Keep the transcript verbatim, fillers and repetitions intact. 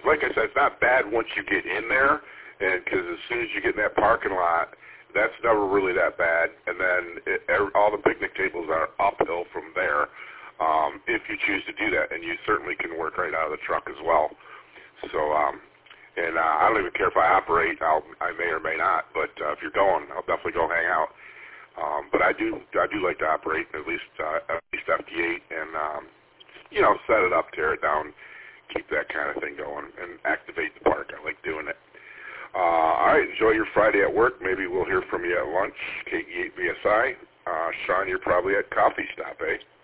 like I said, it's not bad once you get in there, and because as soon as you get in that parking lot, that's never really that bad. And then it, all the picnic tables are uphill from there, um, if you choose to do that, and you certainly can work right out of the truck as well. So, um, and uh, I don't even care if I operate. I'll, I may or may not, but uh, if you're going, I'll definitely go hang out. Um, but I do, I do like to operate at least, uh, at least F T eight, and um, you know, set it up, tear it down, keep that kind of thing going, and activate the park. I like doing it. Uh, all right, enjoy your Friday at work. Maybe we'll hear from you at lunch, K E eight V S I. Uh, Sean, you're probably at coffee stop, eh?